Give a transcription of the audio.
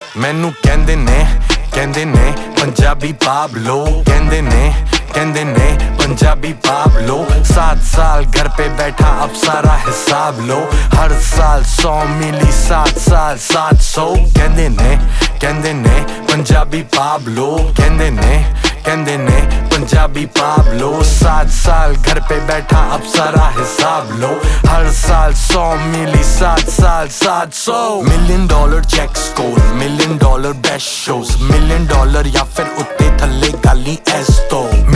मैनू कहंदे ने पंजाबी पाब्लो, कहंदे ने पंजाबी पाब्लो। 7 साल घर पे बैठा अब सारा हिसाब लो, हर साल 100 मिली 7 साल 700। कहंदे ने पंजाबी पाब्लो, कहंदे ने पंजाबी पाब्लो। 7 साल घर पे बैठा अब सारा हिसाब लो, हर साल 100 मिली 7 साल 700। $1 million check score, $1 million best shows, $1 million या फिर उत्ते थल्ले गाली एस तो।